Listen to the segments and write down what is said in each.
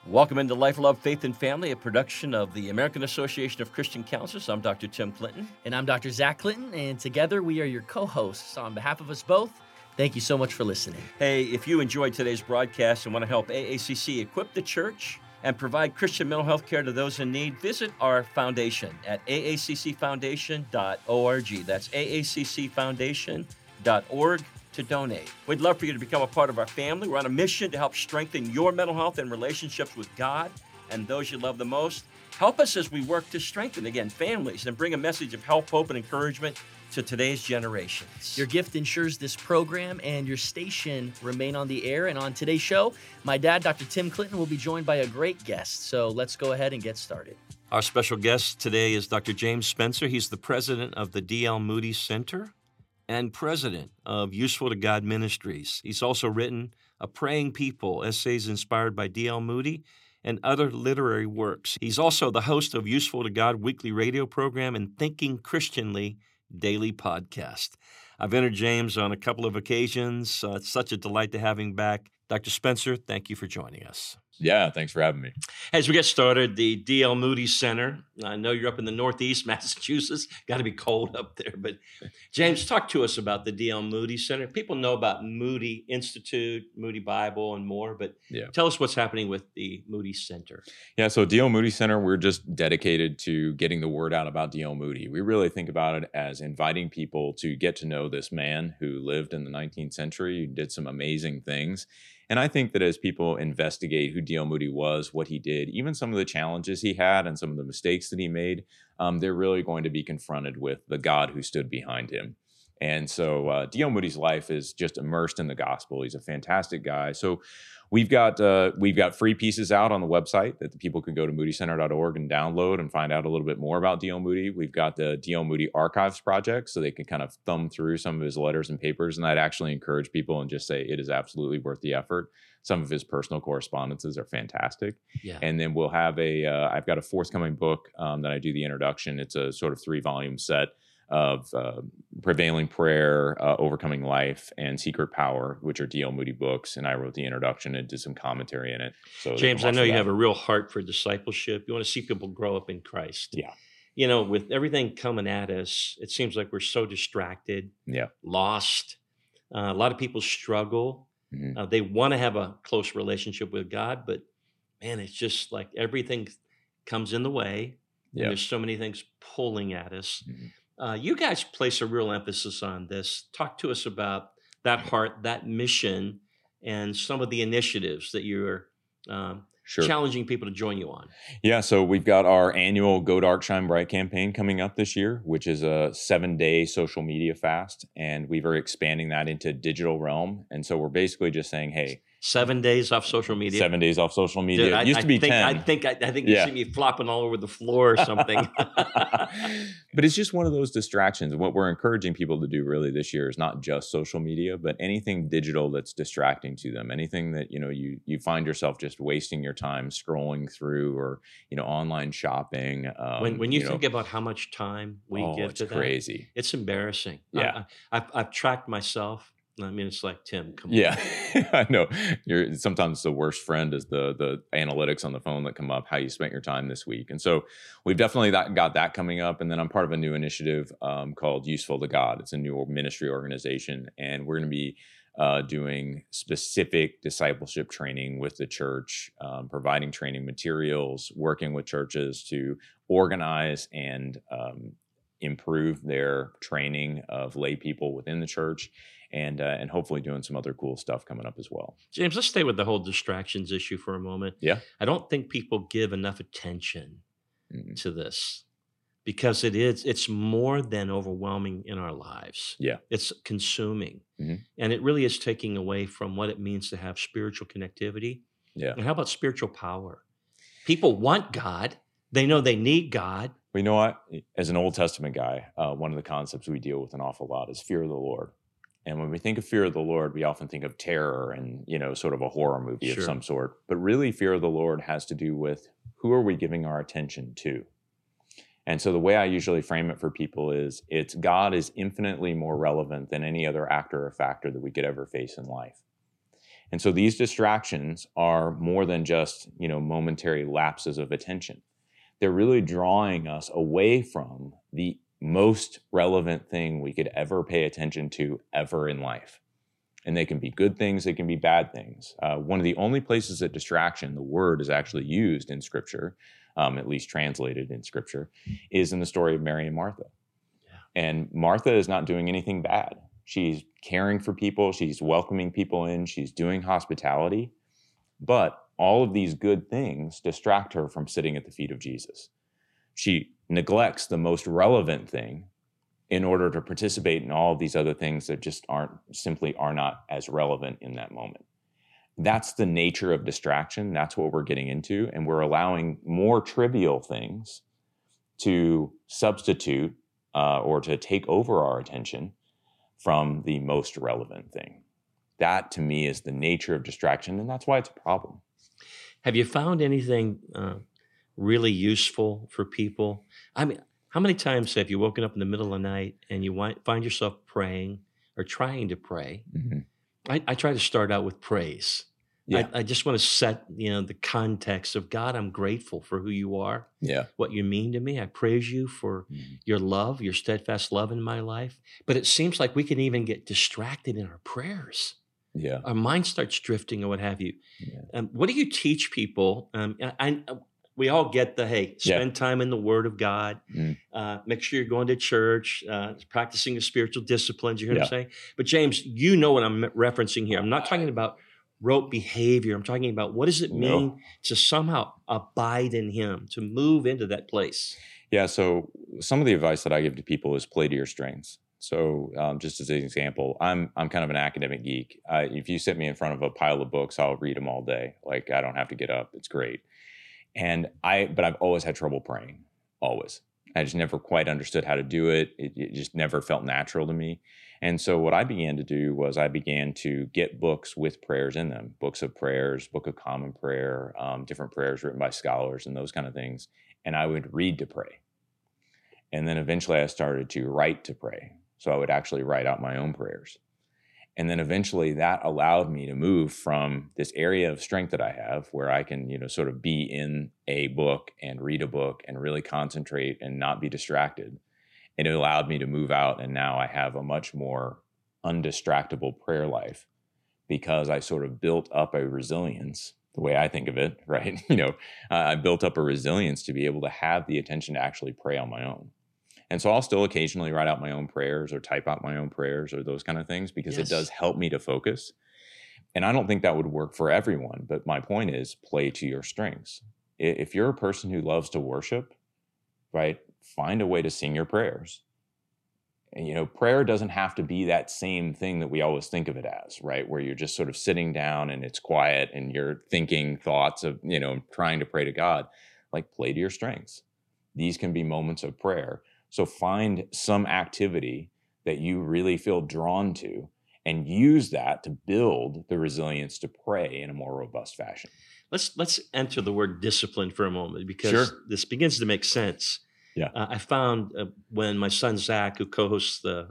Welcome into Life, Love, Faith, and Family, a production of the American Association of Christian Counselors. I'm Dr. Tim Clinton. And I'm Dr. Zach Clinton, and together we are your co-hosts. On behalf of us both, thank you so much for listening. Hey, if you enjoyed today's broadcast and want to help AACC equip the church and provide Christian mental health care to those in need, visit our foundation at aaccfoundation.org. That's aaccfoundation.org to donate. We'd love for you to become a part of our family. We're on a mission to help strengthen your mental health and relationships with God and those you love the most. Help us as we work to strengthen, again, families and bring a message of help, hope, and encouragement to today's generations. Your gift ensures this program and your station remain on the air. And on today's show, my dad, Dr. Tim Clinton, will be joined by a great guest. So let's go ahead and get started. Our special guest today is Dr. James Spencer. He's the president of the D.L. Moody Center and president of Useful to God Ministries. He's also written A Praying People, essays inspired by D.L. Moody, and other literary works. He's also the host of Useful to God weekly radio program and Thinking Christianly daily podcast. I've entered James on a couple of occasions. It's such a delight to have him back. Dr. Spencer, thank you for joining us. Yeah, thanks for having me. As we get started, the D.L. Moody Center. I know you're up in the Northeast, Massachusetts. Got to be cold up there. But James, talk to us about the D.L. Moody Center. People know about Moody Institute, Moody Bible, and more. But tell us what's happening with the Moody Center. Yeah, so D.L. Moody Center, we're just dedicated to getting the word out about D.L. Moody. We really think about it as inviting people to get to know this man who lived in the 19th century, who did some amazing things. And I think that as people investigate who D.L. Moody was, what he did, even some of the challenges he had and some of the mistakes that he made, they're really going to be confronted with the God who stood behind him. And so D.L. Moody's life is just immersed in the gospel. He's a fantastic guy. So we've got free pieces out on the website that the people can go to moodycenter.org and download and find out a little bit more about D.L. Moody. We've got the D.L. Moody Archives Project, so they can kind of thumb through some of his letters and papers. And I'd actually encourage people and just say it is absolutely worth the effort. Some of his personal correspondences are fantastic. Yeah. And then we'll have I've got a forthcoming book that I do the introduction. It's a sort of 3-volume set of Prevailing Prayer, Overcoming Life, and Secret Power, which are D.L. Moody books. And I wrote the introduction and did some commentary in it. So James, I know you have a real heart for discipleship. You want to see people grow up in Christ. Yeah. You know, with everything coming at us, it seems like we're so distracted, lost. A lot of people struggle. Mm-hmm. They want to have a close relationship with God, but man, it's just like everything comes in the way. And there's so many things pulling at us. Mm-hmm. You guys place a real emphasis on this. Talk to us about that heart, that mission, and some of the initiatives that you're challenging people to join you on. Yeah, so we've got our annual Go Dark, Shine Bright campaign coming up this year, which is a 7-day social media fast, and we're expanding that into digital realm. And so we're basically just saying, hey, 7 days off social media. 7 days off social media. Dude, it used to be 10. I think you see me flopping all over the floor or something. But it's just one of those distractions. And what we're encouraging people to do really this year is not just social media, but anything digital that's distracting to them. Anything that, you find yourself just wasting your time scrolling through, or, online shopping. When you think about how much time we give to that, it's crazy. It's embarrassing. Yeah. I've tracked myself. I mean, it's like, Tim, come on. Yeah, I know. Sometimes the worst friend is the analytics on the phone that come up, how you spent your time this week. And so we've definitely got that coming up. And then I'm part of a new initiative called Useful to God. It's a new ministry organization. And we're going to be doing specific discipleship training with the church, providing training materials, working with churches to organize and improve their training of lay people within the church. And hopefully doing some other cool stuff coming up as well. James, let's stay with the whole distractions issue for a moment. Yeah. I don't think people give enough attention to this, because it's more than overwhelming in our lives. Yeah. It's consuming. Mm-hmm. And it really is taking away from what it means to have spiritual connectivity. Yeah. And how about spiritual power? People want God. They know they need God. Well, you know what? As an Old Testament guy, one of the concepts we deal with an awful lot is fear of the Lord. And when we think of fear of the Lord, we often think of terror and, sort of a horror movie of some sort. But really, fear of the Lord has to do with who are we giving our attention to? And so the way I usually frame it for people is God is infinitely more relevant than any other actor or factor that we could ever face in life. And so these distractions are more than just, momentary lapses of attention. They're really drawing us away from the most relevant thing we could ever pay attention to ever in life. And they can be good things, they can be bad things. One of the only places that distraction, the word, is actually used in Scripture, at least translated in Scripture, is in the story of Mary and Martha. Yeah. And Martha is not doing anything bad. She's caring for people, she's welcoming people in, she's doing hospitality. But all of these good things distract her from sitting at the feet of Jesus. She neglects the most relevant thing in order to participate in all of these other things that just are not as relevant in that moment. That's the nature of distraction. That's what we're getting into. And we're allowing more trivial things to substitute or to take over our attention from the most relevant thing. That, to me, is the nature of distraction, and that's why it's a problem. Have you found anything really useful for people? I mean, how many times have you woken up in the middle of the night and you find yourself praying or trying to pray? Mm-hmm. I try to start out with praise. Yeah. I just want to set, the context of, God, I'm grateful for who you are, what you mean to me. I praise you for your love, your steadfast love in my life. But it seems like we can even get distracted in our prayers. Yeah, our mind starts drifting or what have you. Yeah. What do you teach people? We all get spend time in the Word of God. Make sure you're going to church, practicing the spiritual disciplines. You hear what I'm saying? But James, you know what I'm referencing here. I'm not talking about rote behavior. I'm talking about what does it mean to somehow abide in Him, to move into that place? Yeah, so some of the advice that I give to people is play to your strengths. So just as an example, I'm kind of an academic geek. If you sit me in front of a pile of books, I'll read them all day. Like, I don't have to get up. It's great. But I've always had trouble praying, always. I just never quite understood how to do it. It just never felt natural to me. And so what I began to do was I began to get books with prayers in them, books of prayers, Book of Common Prayer, different prayers written by scholars and those kind of things. And I would read to pray. And then eventually I started to write to pray. So I would actually write out my own prayers. And then eventually that allowed me to move from this area of strength that I have where I can, sort of be in a book and read a book and really concentrate and not be distracted. And it allowed me to move out. And now I have a much more undistractable prayer life because I sort of built up a resilience, the way I think of it, right? I built up a resilience to be able to have the attention to actually pray on my own. And so I'll still occasionally write out my own prayers or type out my own prayers or those kind of things because it does help me to focus. And I don't think that would work for everyone. But my point is play to your strengths. If you're a person who loves to worship, right, find a way to sing your prayers. And, prayer doesn't have to be that same thing that we always think of it as, right, where you're just sort of sitting down and it's quiet and you're thinking thoughts of, trying to pray to God. Like, play to your strengths. These can be moments of prayer. So find some activity that you really feel drawn to and use that to build the resilience to pray in a more robust fashion. Let's enter the word discipline for a moment because this begins to make sense. Yeah, I found when my son Zach, who co-hosts the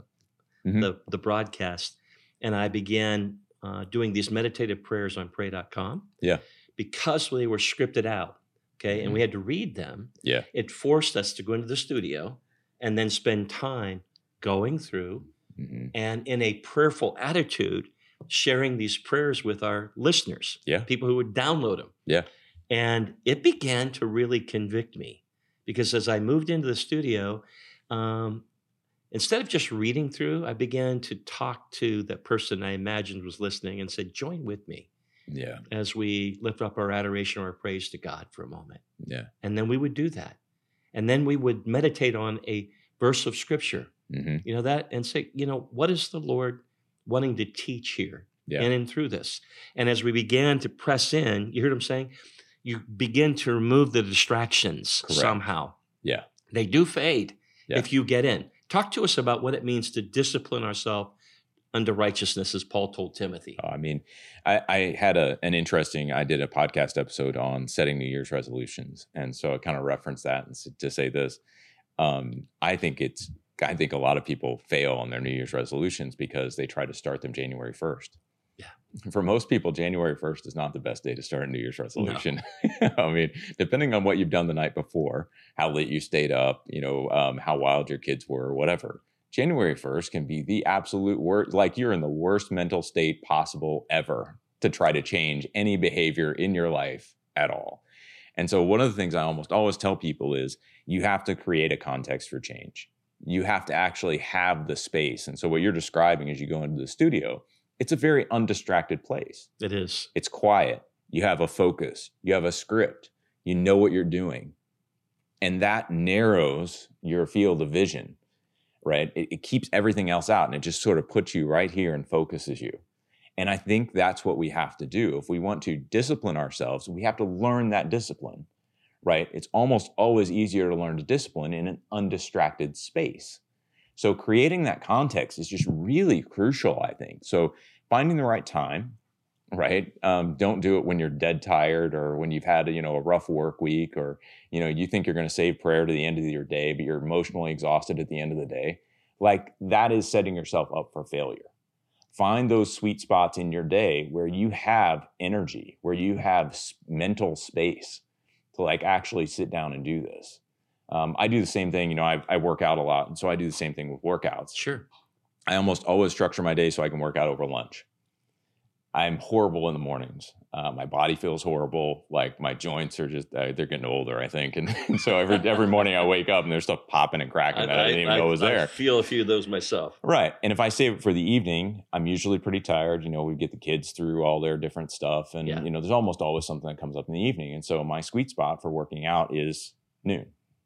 broadcast, and I began doing these meditative prayers on pray.com. Yeah, because they were scripted out, and we had to read them. Yeah, it forced us to go into the studio and then spend time going through and in a prayerful attitude, sharing these prayers with our listeners, people who would download them. Yeah. And it began to really convict me because as I moved into the studio, instead of just reading through, I began to talk to that person I imagined was listening and said, join with me. Yeah. As we lift up our adoration or our praise to God for a moment. Yeah. And then we would do that. And then we would meditate on a verse of scripture, and say, what is the Lord wanting to teach here in and through this? And as we began to press in, you heard him saying, you begin to remove the distractions somehow. Yeah. They do fade if you get in. Talk to us about what it means to discipline ourselves unto righteousness, as Paul told Timothy. I had an interesting, I did a podcast episode on setting New Year's resolutions. And so I kind of referenced that to say this. I think a lot of people fail on their New Year's resolutions because they try to start them January 1st. Yeah. For most people, January 1st is not the best day to start a New Year's resolution. No. I mean, depending on what you've done the night before, how late you stayed up, how wild your kids were, or whatever. January 1st can be the absolute worst, like you're in the worst mental state possible ever to try to change any behavior in your life at all. And so one of the things I almost always tell people is you have to create a context for change. You have to actually have the space. And so what you're describing as you go into the studio, it's a very undistracted place. It is. It's quiet. You have a focus. You have a script. You know what you're doing. And that narrows your field of vision, right? It keeps everything else out, and it just sort of puts you right here and focuses you. And I think that's what we have to do. If we want to discipline ourselves, we have to learn that discipline, right? It's almost always easier to learn to discipline in an undistracted space. So creating that context is just really crucial, I think. So finding the right time, right? Don't do it when you're dead tired or when you've had a rough work week, or you think you're going to save prayer to the end of your day, but you're emotionally exhausted at the end of the day. Like, that is setting yourself up for failure. Find those sweet spots in your day where you have energy, where you have mental space to actually sit down and do this. I do the same thing. I work out a lot, and so I do the same thing with workouts. Sure. I almost always structure my day so I can work out over lunch. I'm horrible in the mornings. My body feels horrible. Like, my joints are just, they're getting older, I think. And so every morning I wake up and there's stuff popping and cracking that I didn't even know was there. I feel a few of those myself. Right. And if I save it for the evening, I'm usually pretty tired. We get the kids through all their different stuff. And, there's almost always something that comes up in the evening. And so my sweet spot for working out is noon.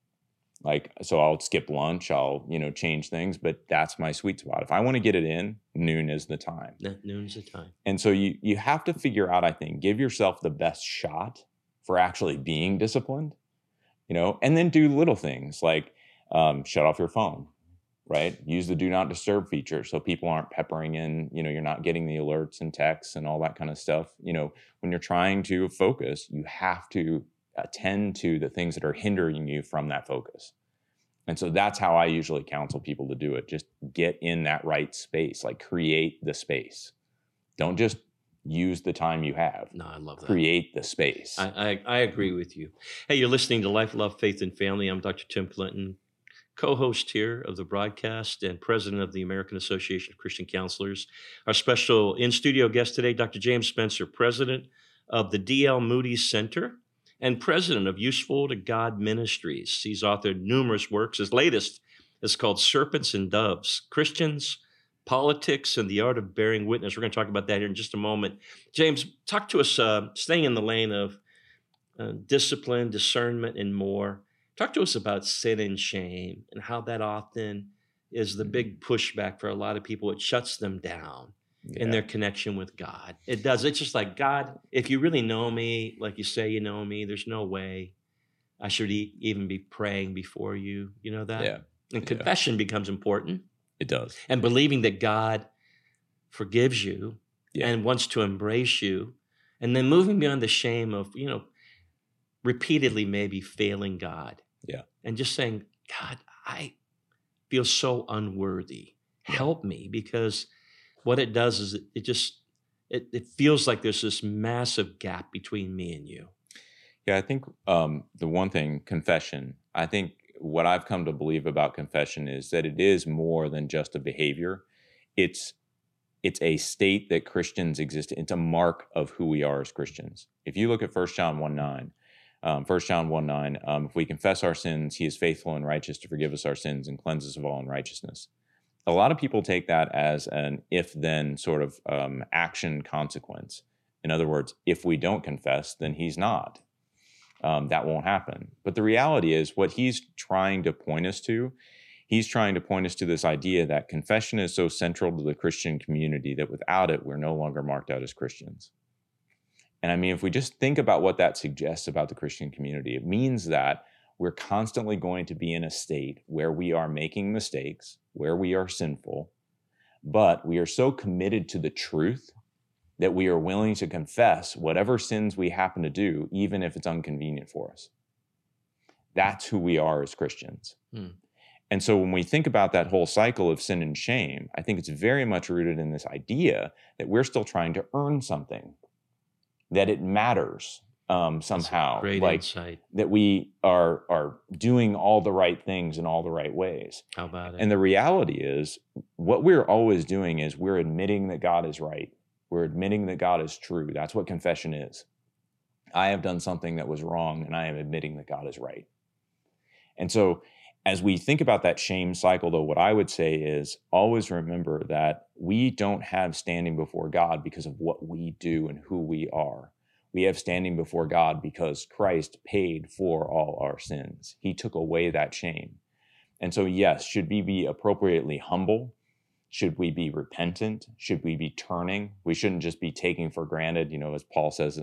So I'll skip lunch, I'll, change things, but that's my sweet spot. If I want to get it in, noon is the time. Noon's the time. And so you have to figure out, I think, give yourself the best shot for actually being disciplined, and then do little things like shut off your phone, right? Use the do not disturb feature so people aren't peppering in, you're not getting the alerts and texts and all that kind of stuff. When you're trying to focus, you have to attend to the things that are hindering you from that focus. And so that's how I usually counsel people to do it. Just get in that right space, create the space. Don't just use the time you have. No, I love that. Create the space. I agree with you. Hey, you're listening to Life, Love, Faith, and Family. I'm Dr. Tim Clinton, co-host here of the broadcast and president of the American Association of Christian Counselors. Our special in-studio guest today, Dr. James Spencer, president of the D.L. Moody Center and president of Useful to God Ministries. He's authored numerous works. His latest is called Serpents and Doves, Christians, Politics, and the Art of Bearing Witness. We're going to talk about that here in just a moment. James, talk to us, staying in the lane of discipline, discernment, and more. Talk to us about sin and shame and how that often is the big pushback for a lot of people. It shuts them down in their connection with God. It does. It's just like, God, if you really know me, like you say you know me, there's no way I should even be praying before you. You know that? Yeah. And confession becomes important. It does. And believing that God forgives you and wants to embrace you. And then moving beyond the shame of, repeatedly maybe failing God. Yeah. And just saying, God, I feel so unworthy. Help me, because what it does is it feels like there's this massive gap between me and you. Yeah, I think the one thing, confession, I think what I've come to believe about confession is that it is more than just a behavior. It's a state that Christians exist in. It's a mark of who we are as Christians. If you look at 1 John 1:9, 1 John 1:9, if we confess our sins, he is faithful and righteous to forgive us our sins and cleanse us of all unrighteousness. A lot of people take that as an if-then sort of action consequence. In other words, if we don't confess, then he's not. That won't happen. But the reality is what he's trying to point us to, he's trying to point us to this idea that confession is so central to the Christian community that without it, we're no longer marked out as Christians. And I mean, if we just think about what that suggests about the Christian community, it means that we're constantly going to be in a state where we are making mistakes, where we are sinful, but we are so committed to the truth that we are willing to confess whatever sins we happen to do, even if it's inconvenient for us. That's who we are as Christians. And so when we think about that whole cycle of sin and shame, I think it's very much rooted in this idea that we're still trying to earn something, that it matters somehow, Great like insight. that we are doing all the right things in all the right ways. How about it? And the reality is, what we're always doing is we're admitting that God is right. We're admitting that God is true. That's what confession is. I have done something that was wrong, and I am admitting that God is right. And so as we think about that shame cycle, though, what I would say is always remember that we don't have standing before God because of what we do and who we are. We have standing before God because Christ paid for all our sins. He took away that shame. And so, yes, should we be appropriately humble? Should we be repentant? Should we be turning? We shouldn't just be taking for granted, as Paul says,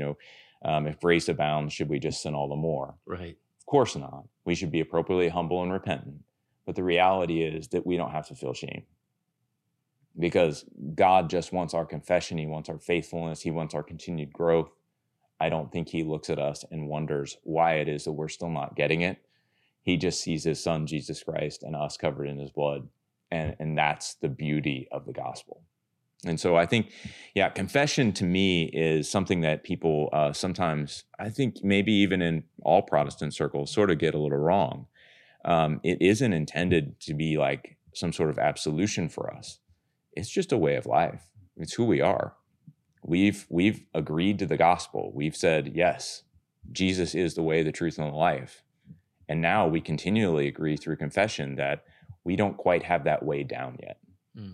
if grace abounds, should we just sin all the more? Right. Of course not. We should be appropriately humble and repentant. But the reality is that we don't have to feel shame, because God just wants our confession. He wants our faithfulness. He wants our continued growth. I don't think he looks at us and wonders why it is that we're still not getting it. He just sees his son, Jesus Christ, and us covered in his blood. And that's the beauty of the gospel. And so I think, confession to me is something that people sometimes, I think maybe even in all Protestant circles, sort of get a little wrong. It isn't intended to be like some sort of absolution for us. It's just a way of life. It's who we are. We've agreed to the gospel. We've said, yes, Jesus is the way, the truth, and the life. And now we continually agree through confession that we don't quite have that way down yet. Mm.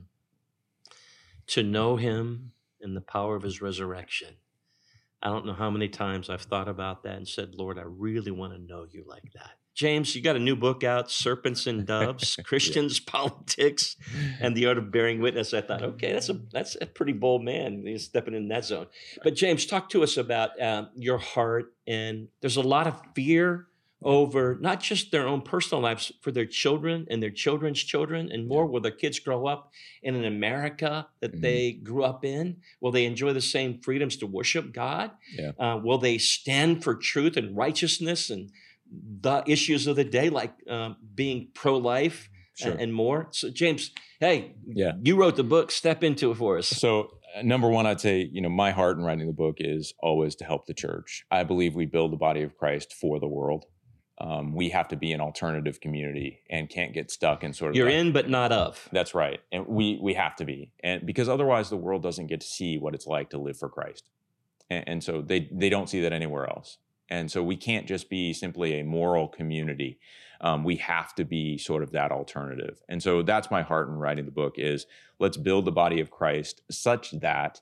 To know him and the power of his resurrection. I don't know how many times I've thought about that and said, Lord, I really want to know you like that. James, you got a new book out, Serpents and Doves, Christians, Politics, and the Art of Bearing Witness. I thought, okay, that's a pretty bold man. He's stepping in that zone. But James, talk to us about your heart. And there's a lot of fear over not just their own personal lives, for their children and their children's children, and more. Will their kids grow up in an America that they grew up in? Will they enjoy the same freedoms to worship God? Will they stand for truth and righteousness and the issues of the day, like being pro-life and more? So James, hey, you wrote the book. Step into it for us. So number one, I'd say, my heart in writing the book is always to help the church. I believe we build the body of Christ for the world. We have to be an alternative community and can't get stuck in sort of you're in but not of. That's right. And we have to be, and because otherwise the world doesn't get to see what it's like to live for Christ. And so they don't see that anywhere else. And so we can't just be simply a moral community. We have to be sort of that alternative. And so that's my heart in writing the book is let's build the body of Christ such that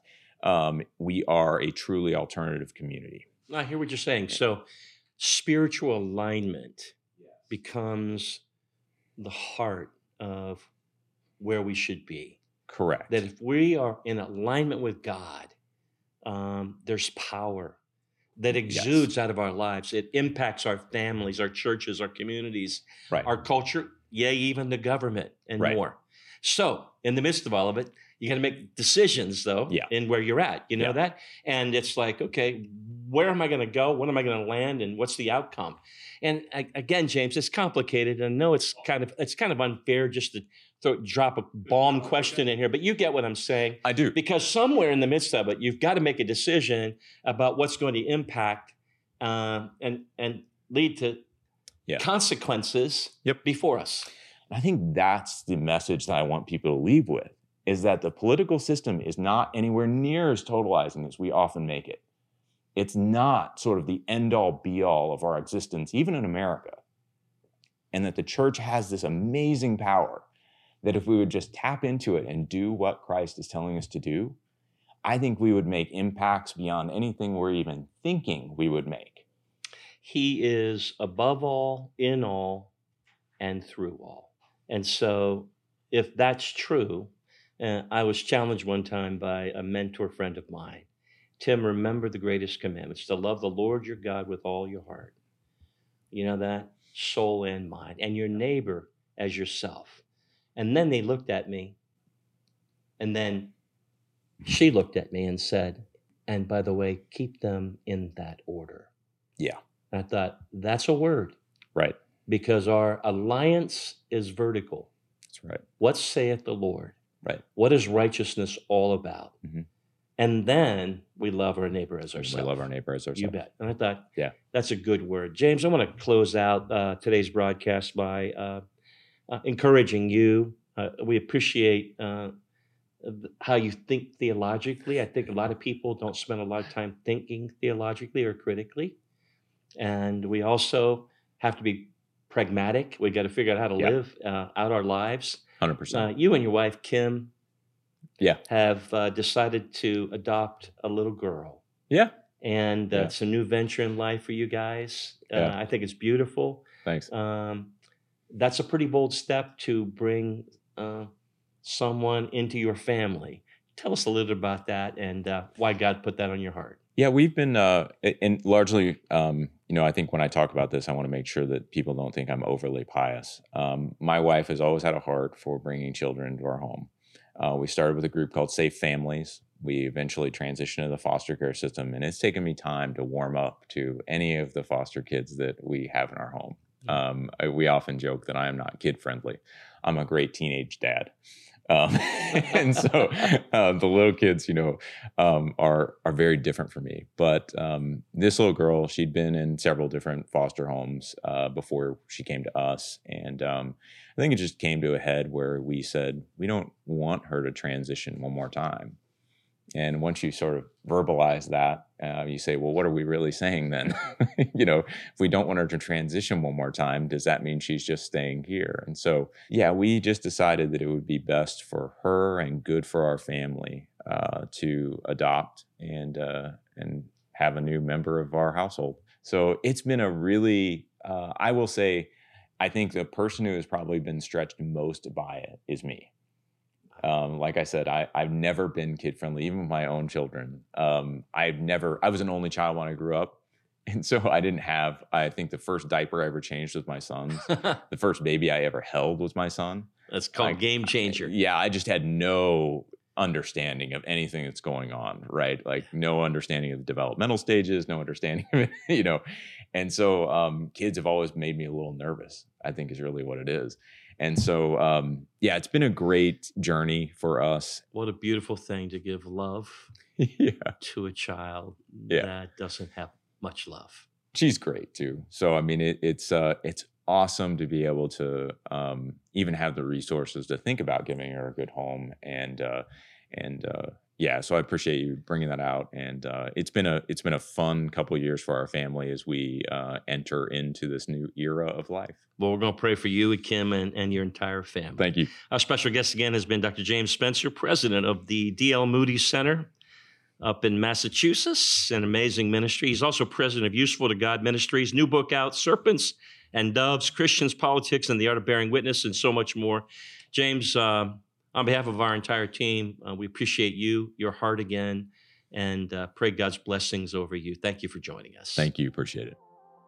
we are a truly alternative community. I hear what you're saying. So spiritual alignment becomes the heart of where we should be. Correct. That if we are in alignment with God, there's power that exudes out of our lives. It impacts our families, our churches, our communities, our culture, even the government and more. So in the midst of all of it, you got to make decisions, though, in where you're at. You know that? And it's like, okay, where am I going to go? When am I going to land? And what's the outcome? And again, James, it's complicated. I know it's kind of unfair just to drop a bomb question in here, but you get what I'm saying. I do. Because somewhere in the midst of it, you've got to make a decision about what's going to impact and lead to consequences before us. I think that's the message that I want people to leave with, is that the political system is not anywhere near as totalizing as we often make it. It's not sort of the end-all, be-all of our existence, even in America. And that the church has this amazing power that if we would just tap into it and do what Christ is telling us to do, I think we would make impacts beyond anything we're even thinking we would make. He is above all, in all, and through all. And so if that's true, I was challenged one time by a mentor friend of mine. Tim, remember the greatest commandments, to love the Lord your God with all your heart. You know that? Soul and mind. And your neighbor as yourself. And then they looked at me. And then she looked at me and said, and by the way, keep them in that order. Yeah. And I thought, that's a word. Right. because our alliance is vertical. That's right. What saith the Lord? Right. What is righteousness all about? Mhm. And then we love our neighbor as We ourselves. love our neighbor as ourselves. You bet. And I thought, Yeah. that's a good word. James, I want to close out today's broadcast by encouraging you. We appreciate how you think theologically. I think a lot of people don't spend a lot of time thinking theologically or critically. And we also have to be pragmatic. We got to figure out how to Yeah. live out our lives. 100%. You and your wife, Kim, Yeah. have decided to adopt a little girl. Yeah. And Yeah. it's a new venture in life for you guys. Yeah. I think it's beautiful. Thanks. That's a pretty bold step to bring someone into your family. Tell us a little bit about that and why God put that on your heart. Yeah, we've been, and largely, I think when I talk about this, I want to make sure that people don't think I'm overly pious. My wife has always had a heart for bringing children into our home. We started with a group called Safe Families. We eventually transitioned to the foster care system, and it's taken me time to warm up to any of the foster kids that we have in our home. We often joke that I am not kid friendly. I'm a great teenage dad. And so the little kids, are very different for me. But this little girl, she'd been in several different foster homes before she came to us. And I think it just came to a head where we said, we don't want her to transition one more time. And once you sort of verbalize that, you say, well, what are we really saying then? If we don't want her to transition one more time, does that mean she's just staying here? And so, yeah, we just decided that it would be best for her and good for our family to adopt and have a new member of our household. So it's been a really, I will say, I think the person who has probably been stretched most by it is me. Like I said, I've never been kid friendly, even with my own children. I was an only child when I grew up. And so I think the first diaper I ever changed was my son's. The first baby I ever held was my son. That's called game changer. I just had no understanding of anything that's going on, right? Like no understanding of the developmental stages, no understanding of it, And so kids have always made me a little nervous, I think is really what it is. And so, it's been a great journey for us. What a beautiful thing to give love to a child that doesn't have much love. She's great too. So, I mean, it's awesome to be able to even have the resources to think about giving her a good home. So I appreciate you bringing that out. And it's been a fun couple of years for our family as we enter into this new era of life. Well, we're going to pray for you and Kim and your entire family. Thank you. Our special guest again has been Dr. James Spencer, president of the D.L. Moody Center up in Massachusetts, an amazing ministry. He's also president of Useful to God Ministries, new book out, Serpents and Doves, Christians, Politics, and the Art of Bearing Witness, and so much more. James, on behalf of our entire team, we appreciate you, your heart again, and pray God's blessings over you. Thank you for joining us. Thank you. Appreciate it.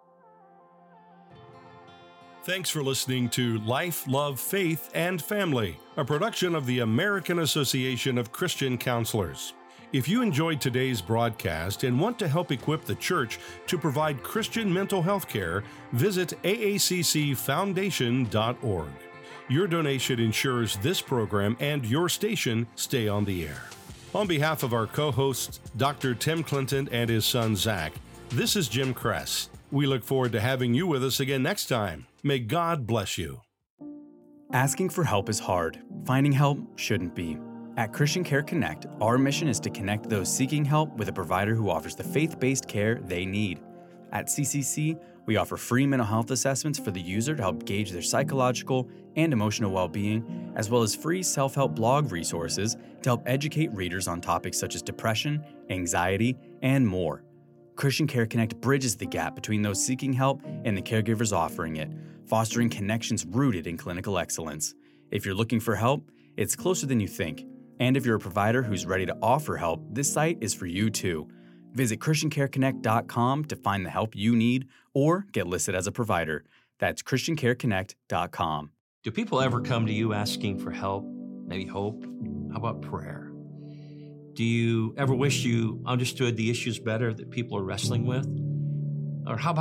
Thanks for listening to Life, Love, Faith, and Family, a production of the American Association of Christian Counselors. If you enjoyed today's broadcast and want to help equip the church to provide Christian mental health care, visit aaccfoundation.org. Your donation ensures this program and your station stay on the air. On behalf of our co-hosts, Dr. Tim Clinton and his son Zach, this is Jim Kress. We look forward to having you with us again next time. May God bless you. Asking for help is hard. Finding help shouldn't be. At Christian Care Connect, our mission is to connect those seeking help with a provider who offers the faith-based care they need. At CCC, we offer free mental health assessments for the user to help gauge their psychological and emotional well-being, as well as free self-help blog resources to help educate readers on topics such as depression, anxiety, and more. Christian Care Connect bridges the gap between those seeking help and the caregivers offering it, fostering connections rooted in clinical excellence. If you're looking for help, it's closer than you think. And if you're a provider who's ready to offer help, this site is for you too. Visit ChristianCareConnect.com to find the help you need or get listed as a provider. That's ChristianCareConnect.com. Do people ever come to you asking for help, maybe hope? How about prayer? Do you ever wish you understood the issues better that people are wrestling with? Or how about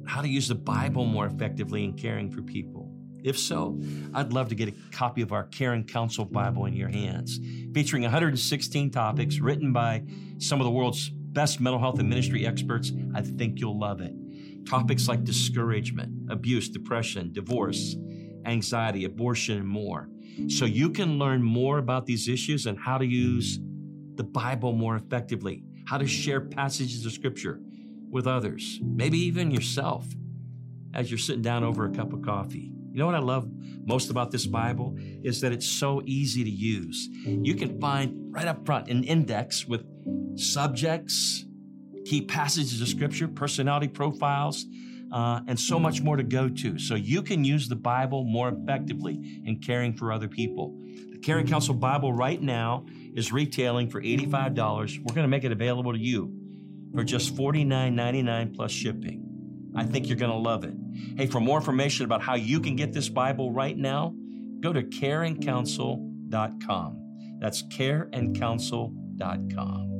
how to use the Bible more effectively in caring for people? If so, I'd love to get a copy of our Caring Counsel Bible in your hands, featuring 116 topics written by some of the world's best mental health and ministry experts. I think you'll love it. Topics like discouragement, abuse, depression, divorce, anxiety, abortion, and more. So you can learn more about these issues and how to use the Bible more effectively, how to share passages of Scripture with others, maybe even yourself, as you're sitting down over a cup of coffee. You know what I love most about this Bible is that it's so easy to use. You can find right up front an index with subjects, key passages of Scripture, personality profiles, and so much more to go to. So you can use the Bible more effectively in caring for other people. The Caring Counsel Bible right now is retailing for $85. We're going to make it available to you for just $49.99 plus shipping. I think you're going to love it. Hey, for more information about how you can get this Bible right now, go to careandcounsel.com. That's careandcounsel.com.